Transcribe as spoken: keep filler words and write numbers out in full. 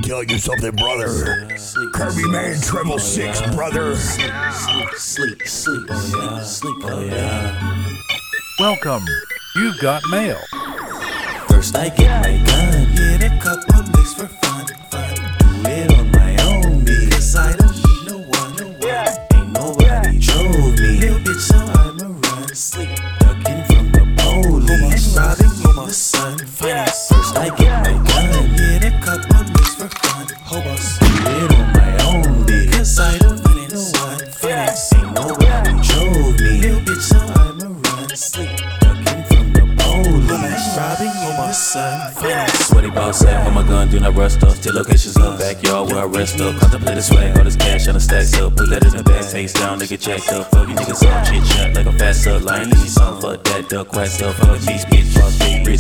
tell you something, brother. Kirby Man Treble Six, brother. Sleep, sleep, sleep, oh yeah, sleep, oh yeah. Welcome. You've got mail. First I get my gun, get a couple licks for fun, fun. Do it on my own, because I don't need no one, no one. Ain't nobody drove me, little bitch, so I'ma run. Sleep, ducking from the police, robbing in the sun. Finance. First I get my gun, get a couple licks for fun. Hobos, do it on my own, because I don't need no one. Finance. Ain't nobody drove me, little bitch, so I'ma run. Sleep, ducking from the police, robbing in the sun. Finance. Sweaty boss said, oh my gun, do not rust up. Till locations up, backyard where I rest up. Contemplate the swag, all this cash on the stacks up. Put that in the bag, face down, nigga checked up. Fuck you niggas up, chit chat like a fast up. Line easy song, fuck that duck, quack stuff. Fuck these bitch, boss, big rich,